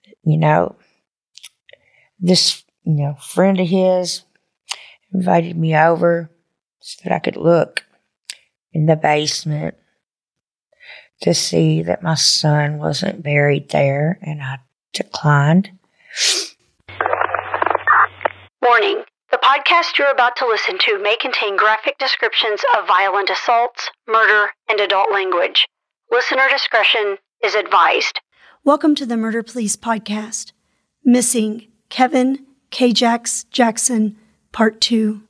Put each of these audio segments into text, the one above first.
This, friend of his invited me over so that I could look in the basement to see that my son wasn't buried there, and I declined. Warning. The podcast you're about to listen to may contain graphic descriptions of violent assaults, murder, and adult language. Listener discretion is advised. Welcome to the Murder Police Podcast. Missing Kevin K-Jax Jackson, Part 2.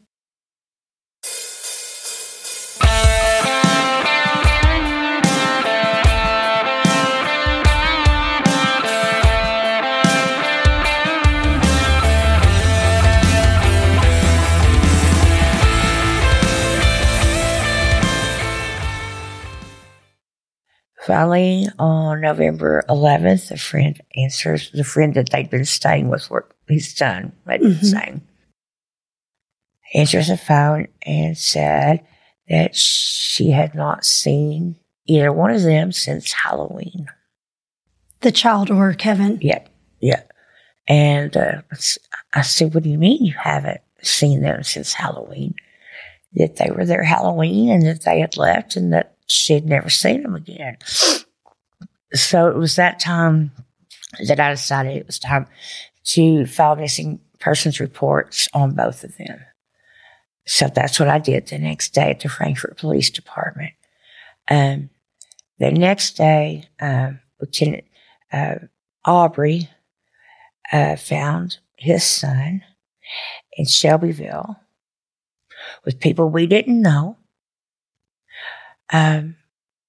Finally, on November 11th, a friend answers, the friend that they'd been staying with, his son had been staying, answers the phone and said that she had not seen either one of them since Halloween. The child or Kevin? Yeah. And I said, what do you mean you haven't seen them since Halloween? That they were there Halloween and that they had left and that she'd never seen them again. So it was that time that I decided it was time to file missing persons reports on both of them. So that's what I did the next day at the Frankfort Police Department. The next day, Lieutenant Aubrey found his son in Shelbyville with people we didn't know. And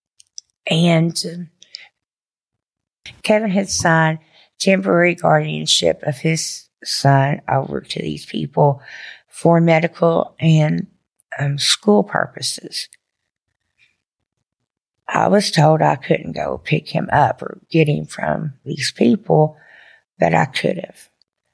Kevin had signed temporary guardianship of his son over to these people for medical and school purposes. I was told I couldn't go pick him up or get him from these people, but I could have.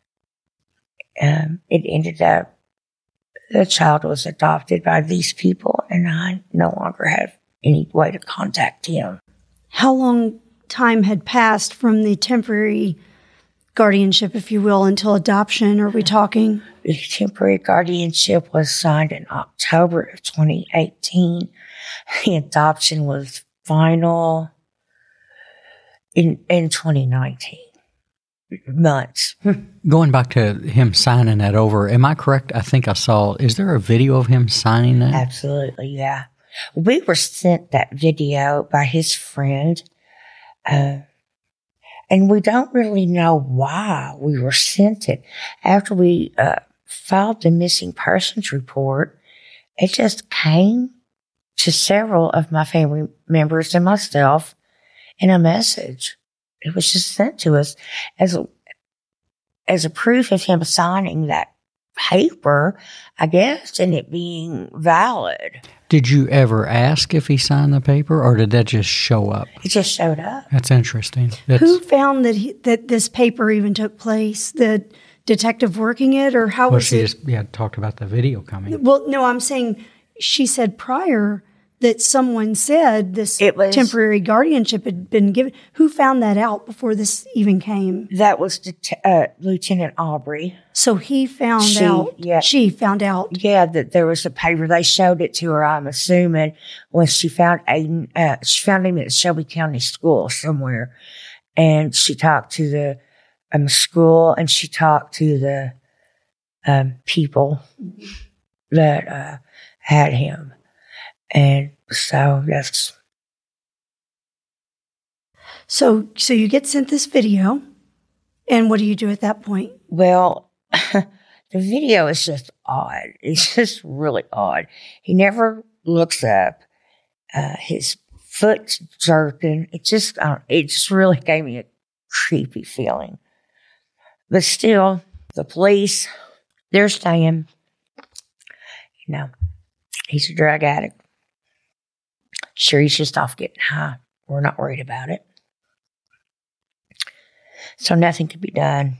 It ended up the child was adopted by these people, and I no longer have any way to contact him. How long time had passed from the temporary guardianship, if you will, until adoption? Are we talking? The temporary guardianship was signed in October of 2018. The adoption was final in 2019. Months. Going back to him signing that over, am I correct? I think I saw, is there a video of him signing that? Absolutely, yeah. We were sent that video by his friend, and we don't really know why we were sent it. After we filed the missing persons report, it just came to several of my family members and myself in a message. It was just sent to us as a proof of him signing that paper, I guess, and it being valid. Did you ever ask if he signed the paper, or did that just show up? It just showed up. That's interesting. Who found that this paper even took place? The detective working it, or how was it? Well, she just talked about the video coming. Well, no, I'm saying she said prior that someone said this temporary guardianship had been given. Who found that out before this even came? That was Lieutenant Aubrey. So he found out. Yeah. She found out. Yeah, that there was a paper. They showed it to her, I'm assuming, when she found Aiden. She found him at Shelby County School somewhere. And she talked to the school, and she talked to the people that had him. And so that's... So you get sent this video, and what do you do at that point? Well, the video is just odd. It's just really odd. He never looks up. His foot's jerking. It just really gave me a creepy feeling. But still, the police, they're saying, he's a drug addict. Sure, he's just off getting high. We're not worried about it. So nothing could be done.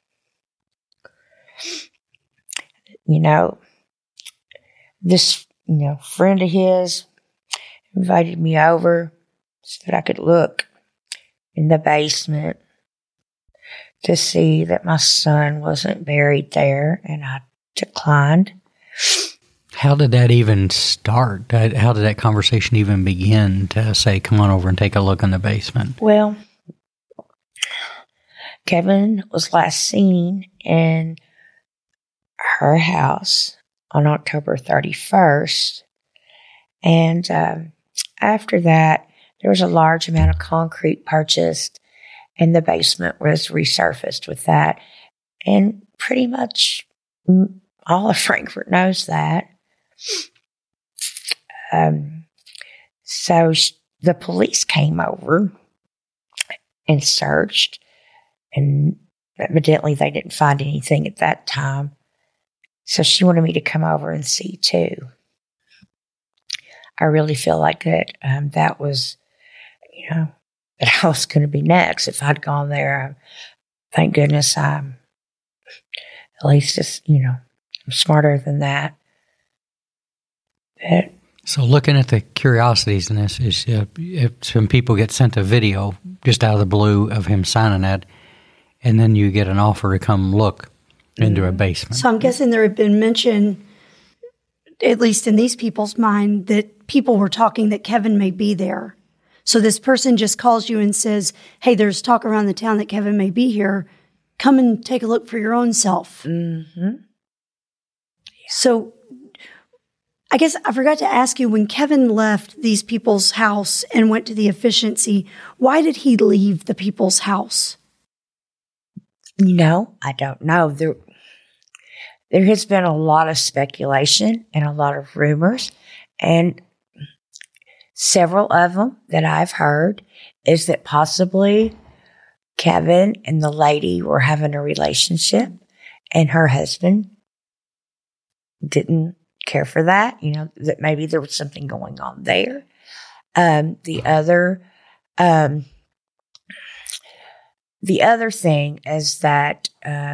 This, friend of his invited me over so that I could look in the basement to see that my son wasn't buried there, and I declined. How did that even start? How did that conversation even begin to say, come on over and take a look in the basement? Well, Kevin was last seen in her house on October 31st. And after that, there was a large amount of concrete purchased, and the basement was resurfaced with that. And pretty much all of Frankfort knows that. So the police came over and searched, and evidently they didn't find anything at that time. So she wanted me to come over and see too. I really feel like that was, that I was going to be next. If I'd gone there, thank goodness I'm at least just, I'm smarter than that. But, so looking at the curiosities in this is if some people get sent a video just out of the blue of him signing that, and then you get an offer to come look into a basement. So I'm guessing there had been mention, at least in these people's mind, that people were talking that Kevin may be there. So this person just calls you and says, hey, there's talk around the town that Kevin may be here. Come and take a look for your own self. Mm-hmm. So I guess I forgot to ask you, when Kevin left these people's house and went to the efficiency, why did he leave the people's house? I don't know. There has been a lot of speculation and a lot of rumors, and several of them that I've heard is that possibly Kevin and the lady were having a relationship, and her husband didn't care for that, that maybe there was something going on there. The other thing is that,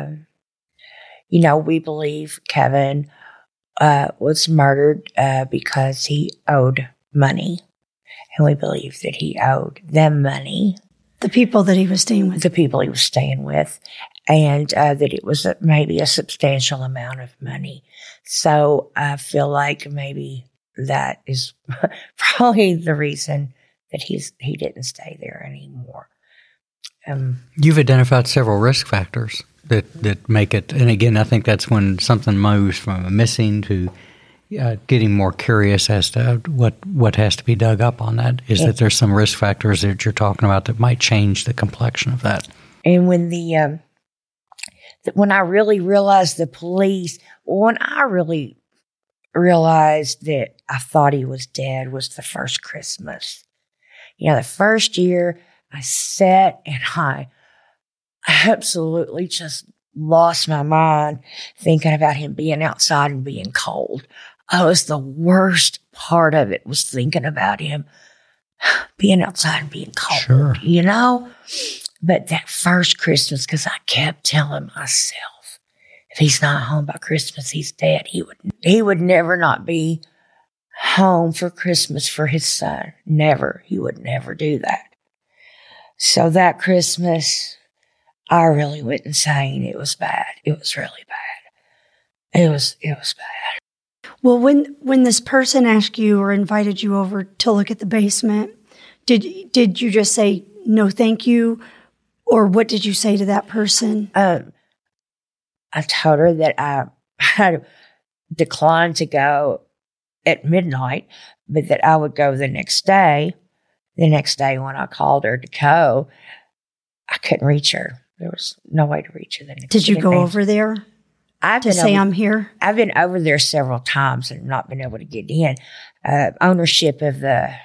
we believe Kevin was murdered because he owed money. And we believe that he owed them money. The people that he was staying with. The people he was staying with. And that it was maybe a substantial amount of money. So I feel like maybe that is probably the reason that he didn't stay there anymore. You've identified several risk factors that make it, and again, I think that's when something moves from a missing to getting more curious as to what has to be dug up on that, is that there's some risk factors that you're talking about that might change the complexion of that. And when when I really realized when I really realized that I thought he was dead was the first Christmas. The first year I sat and I absolutely just lost my mind thinking about him being outside and being cold. It was the worst part of it, was thinking about him being outside and being cold, sure. But that first Christmas, because I kept telling myself, if he's not home by Christmas, he's dead. He would never not be home for Christmas for his son. Never. He would never do that. So that Christmas, I really went insane. It was bad. It was really bad. It was bad. Well, when this person asked you or invited you over to look at the basement, did you just say, no, thank you? Or what did you say to that person? I told her that I had declined to go at midnight, but that I would go the next day. The next day when I called her to go, I couldn't reach her. There was no way to reach her. Did you go over there to say I'm here? I've been over there several times and not been able to get in. Ownership of the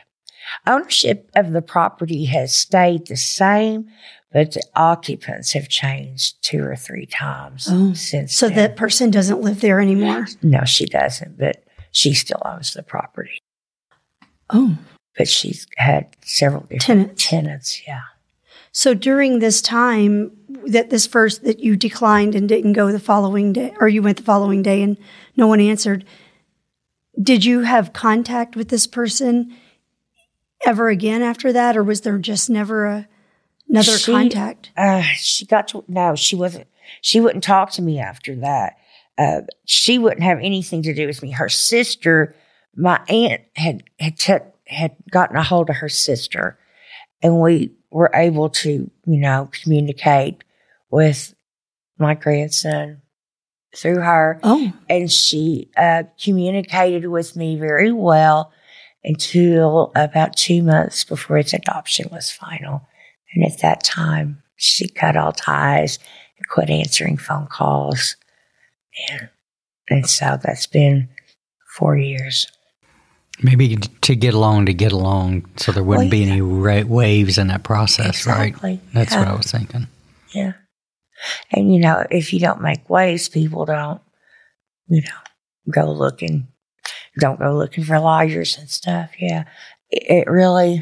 property has stayed the same, but the occupants have changed 2 or 3 times since. So that person doesn't live there anymore? No, she doesn't, but she still owns the property. Oh. But she's had several different tenants, yeah. So during this time that you declined and didn't go the following day, or you went the following day and no one answered, did you have contact with this person ever again after that, or was there just never contact? She got to, no, she wasn't. She wouldn't talk to me after that. She wouldn't have anything to do with me. Her sister, my aunt had gotten a hold of her sister, and we were able to, communicate with my grandson through her. Oh. And she communicated with me very well until about 2 months before its adoption was final. And at that time, she cut all ties and quit answering phone calls. And so that's been 4 years. Maybe to get along, so there wouldn't be any waves in that process, exactly. Right? That's what I was thinking. Yeah. And, if you don't make waves, people don't, don't go looking for lawyers and stuff. Yeah. It really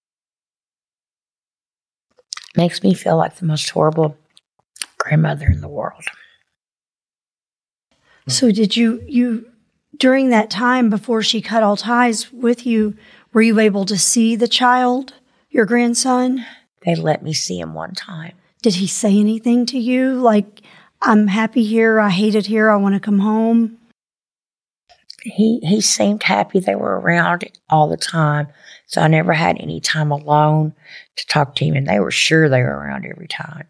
makes me feel like the most horrible grandmother in the world. So did you during that time before she cut all ties with you, were you able to see the child, your grandson? They let me see him one time. Did he say anything to you? Like, I'm happy here, I hate it here, I want to come home? He seemed happy. They were around all the time. So I never had any time alone to talk to him. And they were sure they were around every time.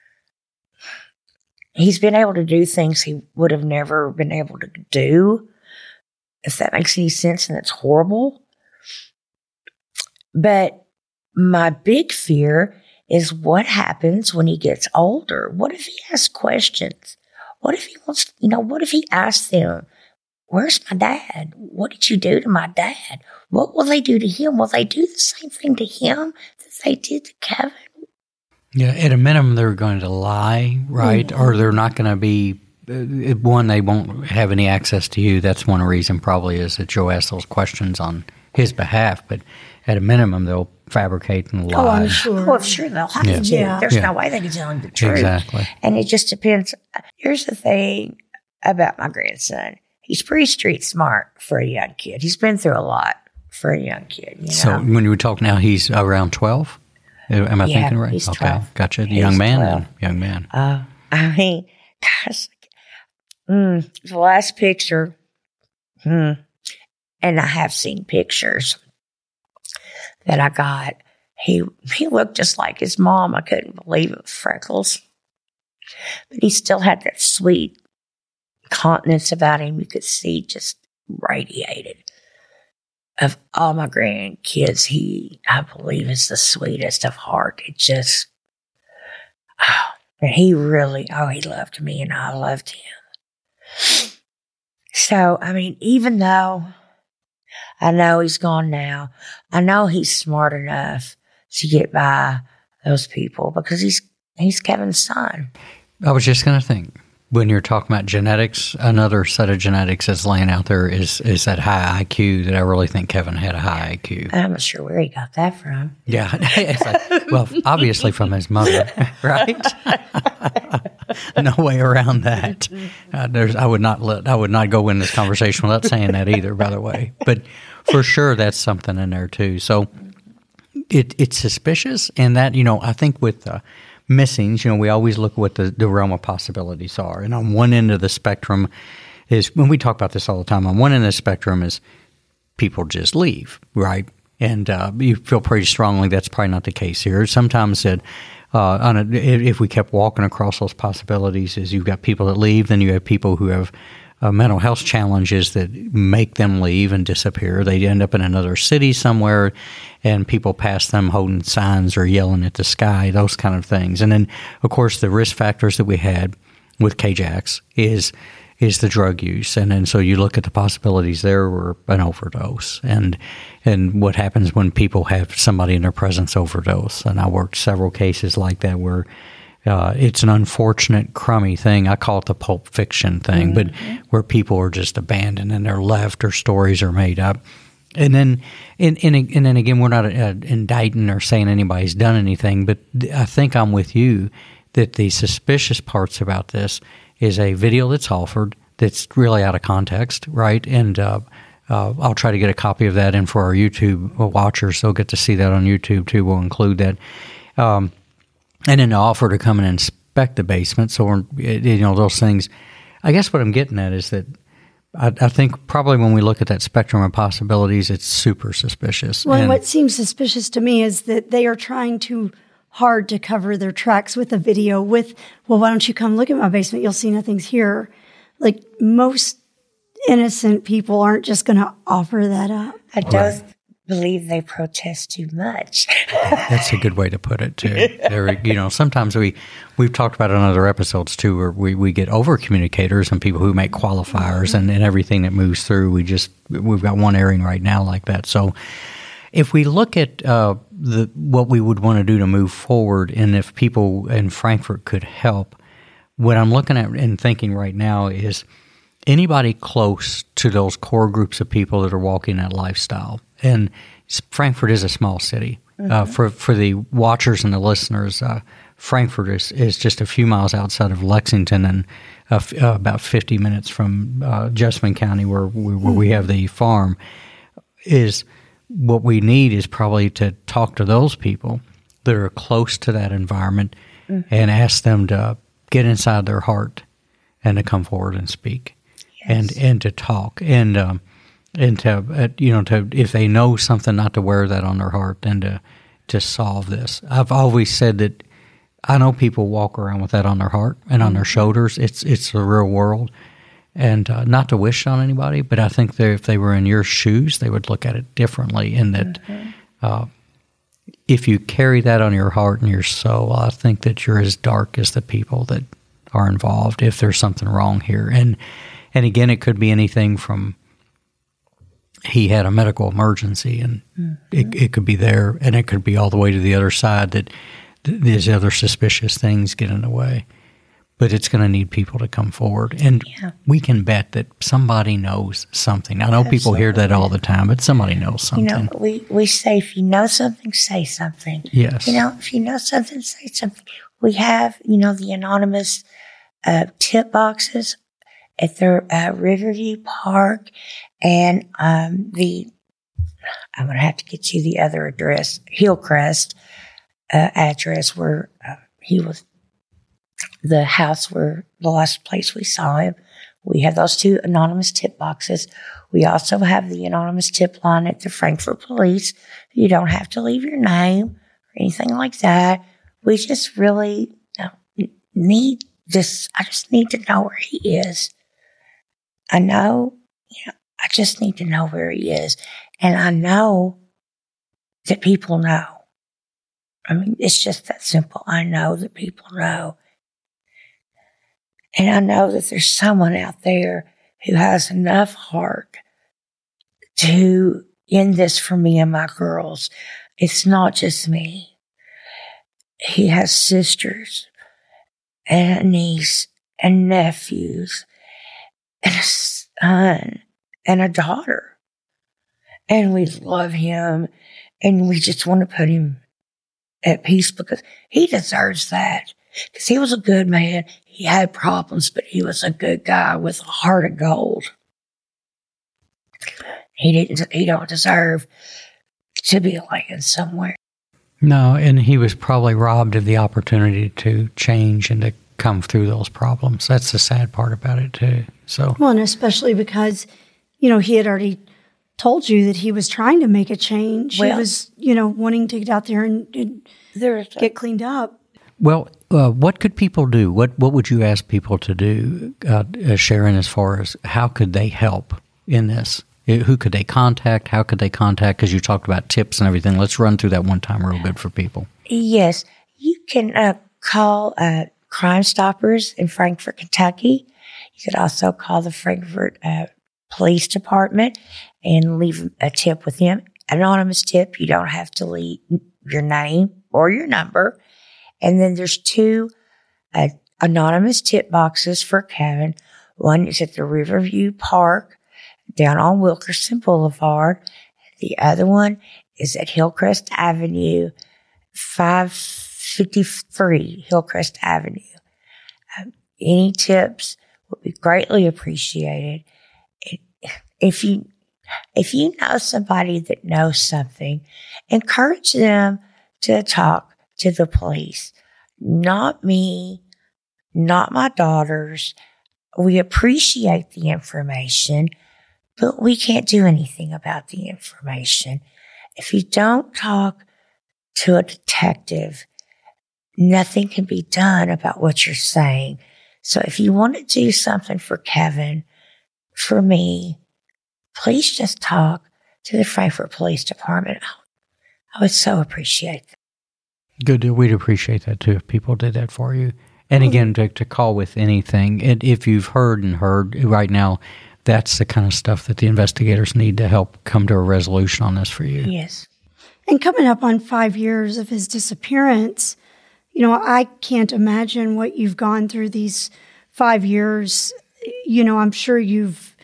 He's been able to do things he would have never been able to do, if that makes any sense, and it's horrible. But my big fear is what happens when he gets older. What if he asks questions? What if he wants, what if he asks them, where's my dad? What did you do to my dad? What will they do to him? Will they do the same thing to him that they did to Kevin? Yeah, at a minimum, they're going to lie, right? Mm-hmm. Or they're not going to be, one, they won't have any access to you. That's one reason probably is that Joe asked those questions on his behalf. But at a minimum, they'll fabricate and lie. Oh, I'm sure. Well, sure, they'll have to. Yeah. There's no way they can tell him the truth. Exactly. And it just depends. Here's the thing about my grandson. He's pretty street smart for a young kid. He's been through a lot for a young kid. So when you talk now, he's around 12? Am I thinking right? He's 12. Okay, gotcha. Young man then. Young man. I mean, gosh, the last picture, and I have seen pictures that I got. He looked just like his mom. I couldn't believe it with freckles. But he still had that sweet countenance about him. You could see just radiated. Of all my grandkids, I believe, is the sweetest of heart. It just, he really, he loved me and I loved him. So, I mean, even though I know he's gone now, I know he's smart enough to get by those people because he's Kevin's son. I was just going to think, when you're talking about genetics, another set of genetics that's laying out there is that high IQ that I really think Kevin had a high IQ. I'm not sure where he got that from. Yeah. It's like, well, obviously from his mother, right? No way around that. I would not go in this conversation without saying that either, by the way. But for sure, that's something in there too. So it's suspicious, and that, I think with missings, we always look at what the realm of possibilities are. And on one end of the spectrum is, when we talk about this all the time, on one end of the spectrum is people just leave, right? And you feel pretty strongly that's probably not the case here. Sometimes that if we kept walking across those possibilities, is you've got people that leave, then you have people who have mental health challenges that make them leave and disappear. They end up in another city somewhere, and people pass them holding signs or yelling at the sky, those kind of things. And then, of course, the risk factors that we had with KJAX is the drug use. And then so you look at the possibilities there were an overdose and what happens when people have somebody in their presence overdose. And I worked several cases like that where it's an unfortunate, crummy thing. I call it the Pulp Fiction thing, but where people are just abandoned and they're left or stories are made up. And then again, we're not indicting or saying anybody's done anything, but I think I'm with you that the suspicious parts about this is a video that's offered that's really out of context, right? And I'll try to get a copy of that in for our YouTube watchers. They'll get to see that on YouTube too. We'll include that. and then to offer to come and inspect the basement. So, those things. I guess what I'm getting at is that I think probably when we look at that spectrum of possibilities, it's super suspicious. Well, and what seems suspicious to me is that they are trying too hard to cover their tracks with a video with, well, why don't you come look at my basement? You'll see nothing's here. Like, most innocent people aren't just going to offer that up. I don't believe they protest too much. That's a good way to put it, too. Sometimes we've talked about it on other episodes, too, where we get over-communicators and people who make qualifiers and everything that moves through. We've got one airing right now like that. So if we look at what we would want to do to move forward, and if people in Frankfort could help, what I'm looking at and thinking right now is anybody close to those core groups of people that are walking that lifestyle. And Frankfort is a small city. For the watchers and the listeners, Frankfort is just a few miles outside of Lexington and about 50 minutes from Jessamine County, where we have the farm. Is what we need is probably to talk to those people that are close to that environment and ask them to get inside their heart and to come forward and speak. Yes. And to talk and to if they know something, not to wear that on their heart, and to solve this. I've always said that I know people walk around with that on their heart and on their shoulders. It's the real world, and not to wish on anybody, but I think that if they were in your shoes, they would look at it differently. In that, if you carry that on your heart and your soul, I think that you're as dark as the people that are involved. If there's something wrong here, and again, it could be anything from he had a medical emergency, and it could be there, and it could be all the way to the other side that these other suspicious things get in the way. But it's going to need people to come forward, and we can bet that somebody knows something. I know people hear that all the time, but somebody knows something. We say, if you know something, say something. Yes. If you know something, say something. We have, the anonymous tip boxes at the Riverview Park, and I'm going to have to get you the other address, Hillcrest address, where he was, the house where the last place we saw him. We have those 2 anonymous tip boxes. We also have the anonymous tip line at the Frankfort Police. You don't have to leave your name or anything like that. We just really need this. I just need to know where he is. I know, I just need to know where he is. And I know that people know. I mean, it's just that simple. I know that people know. And I know that there's someone out there who has enough heart to end this for me and my girls. It's not just me. He has sisters and a niece and nephews and a son and a daughter. And we love him, and we just want to put him at peace because he deserves that. Because he was a good man. He had problems, but he was a good guy with a heart of gold. He don't deserve to be laying somewhere. No, and he was probably robbed of the opportunity to change and to come through those problems. That's the sad part about it too. So, well, and especially because, he had already told you that he was trying to make a change. Well, he was, wanting to get out there and get cleaned up. Well, what could people do? What would you ask people to do, Sharon, as far as how could they help in this? Who could they contact? How could they contact? Because you talked about tips and everything. Let's run through that one time real good for people. Yes. You can call Crime Stoppers in Frankfort, Kentucky. You could also call the Frankfort Police Department and leave a tip with them. Anonymous tip. You don't have to leave your name or your number. And then there's 2 anonymous tip boxes for Kevin. One is at the Riverview Park down on Wilkerson Boulevard. The other one is at Hillcrest Avenue, 553 Hillcrest Avenue. Any tips would be greatly appreciated. If you know somebody that knows something, encourage them to talk to the police. not me, not my daughters. We appreciate the information, but we can't do anything about the information. If you don't talk to a detective, nothing can be done about what you're saying. So if you want to do something for Kevin, for me, please just talk to the Frankfort Police Department. I would so appreciate that. Good. We'd appreciate that too if people did that for you. And again, to call with anything. And if you've heard right now, that's the kind of stuff that the investigators need to help come to a resolution on this for you. Yes. And coming up on 5 years of his disappearance, I can't imagine what you've gone through these 5 years. I'm sure you've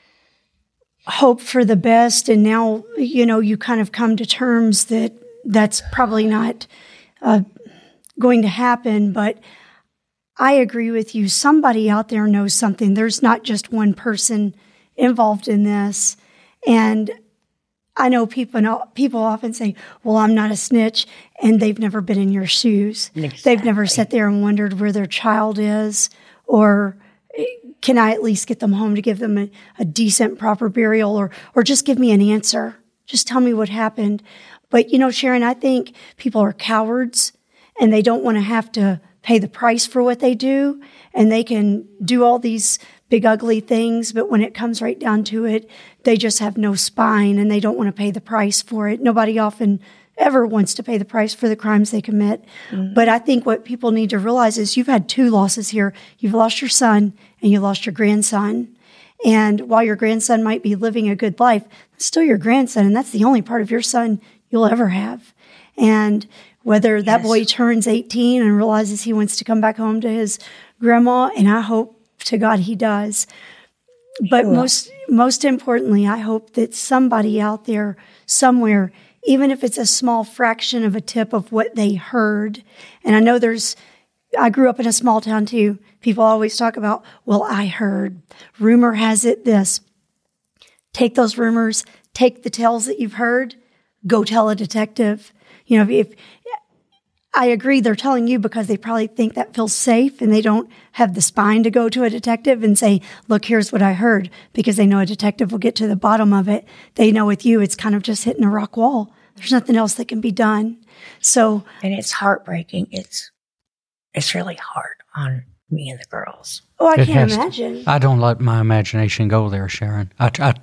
hoped for the best, and now, you kind of come to terms that that's probably not going to happen. But I agree with you. Somebody out there knows something. There's not just one person involved in this. And I know people often say, well, I'm not a snitch, and they've never been in your shoes. Exactly. They've never sat there and wondered where their child is, or can I at least get them home to give them a decent, proper burial, or just give me an answer. Just tell me what happened. But, Sharon, I think people are cowards, and they don't want to have to pay the price for what they do, and they can do all these big, ugly things, but when it comes right down to it, they just have no spine, and they don't want to pay the price for it. Nobody often ever wants to pay the price for the crimes they commit. Mm-hmm. But I think what people need to realize is you've had 2 losses here. You've lost your son, and you lost your grandson. And while your grandson might be living a good life, it's still your grandson, and that's the only part of your son you'll ever have. And whether that boy turns 18 and realizes he wants to come back home to his grandma, and I hope to God he does. But most importantly, I hope that somebody out there somewhere, even if it's a small fraction of a tip of what they heard, and I know I grew up in a small town too. People always talk about, well, I heard, rumor has it this. Take those rumors, take the tales that you've heard, go tell a detective. If I agree, they're telling you because they probably think that feels safe, and they don't have the spine to go to a detective and say, look, here's what I heard, because they know a detective will get to the bottom of it. They know with you, it's kind of just hitting a rock wall. There's nothing else that can be done. So, and it's heartbreaking. It's really hard on me and the girls. Oh, I can't imagine. I don't let my imagination go there, Sharon.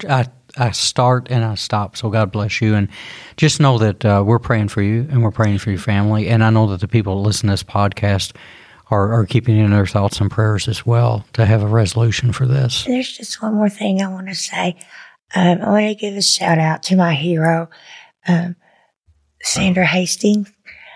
I start and I stop, so God bless you. And just know that we're praying for you, and we're praying for your family. And I know that the people that listen to this podcast are keeping in their thoughts and prayers as well to have a resolution for this. There's just one more thing I want to say. I want to give a shout out to my hero, Sandra Hastings.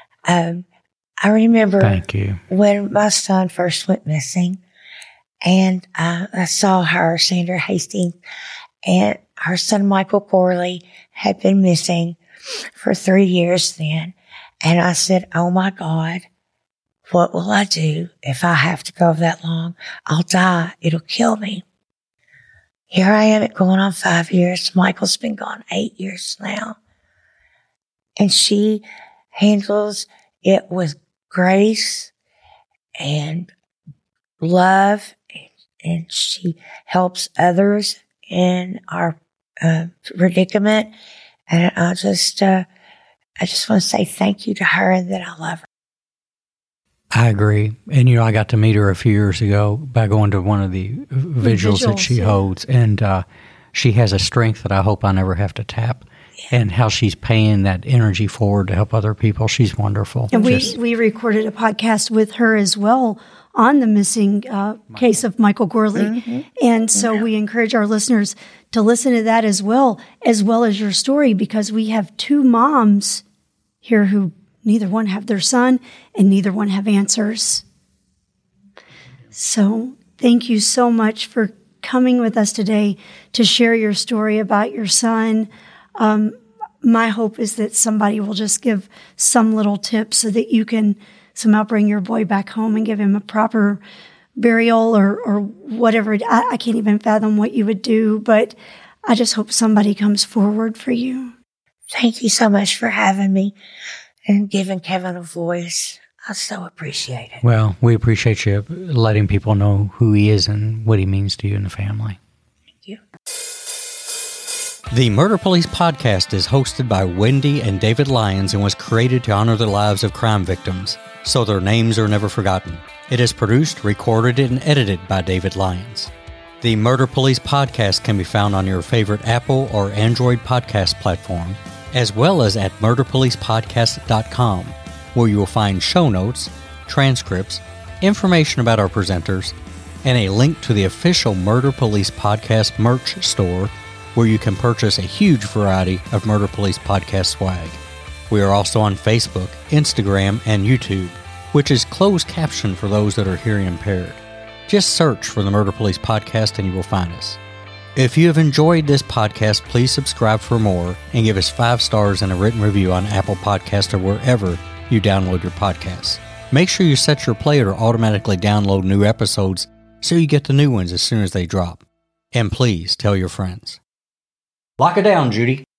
I remember Thank you. When my son first went missing, and I saw her, Sandra Hastings, and her son Michael Corley had been missing for 3 years then. And I said, oh my God, what will I do if I have to go that long? I'll die. It'll kill me. Here I am at going on 5 years. Michael's been gone 8 years now. And she handles it with grace and love, and she helps others in our predicament. And I just want to say thank you to her, and that I love her. I agree. And, I got to meet her a few years ago by going to one of the vigils that she holds. And she has a strength that I hope I never have to tap. Yeah. And how she's paying that energy forward to help other people. She's wonderful. And we recorded a podcast with her as well on the missing case of Michael Corley. Mm-hmm. And so we encourage our listeners to listen to that as well as your story, because we have 2 moms here who neither one have their son and neither one have answers. So thank you so much for coming with us today to share your story about your son. My hope is that somebody will just give some little tip so that you can somehow bring your boy back home and give him a proper burial or whatever. I can't even fathom what you would do, but I just hope somebody comes forward for you. Thank you so much for having me and giving Kevin a voice. I so appreciate it. Well, we appreciate you letting people know who he is and what he means to you and the family. Thank you. The Murder Police podcast is hosted by Wendy and David Lyons and was created to honor the lives of crime victims, so their names are never forgotten. It is produced, recorded, and edited by David Lyons. The Murder Police podcast can be found on your favorite Apple or Android podcast platform, as well as at murderpolicepodcast.com, where you will find show notes, transcripts, information about our presenters, and a link to the official Murder Police podcast merch store, where you can purchase a huge variety of Murder Police podcast swag. We are also on Facebook, Instagram, and YouTube, which is closed caption for those that are hearing impaired. Just search for the Murder Police podcast and you will find us. If you have enjoyed this podcast, please subscribe for more and give us 5 stars and a written review on Apple Podcasts or wherever you download your podcasts. Make sure you set your player to automatically download new episodes so you get the new ones as soon as they drop. And please tell your friends. Lock it down, Judy.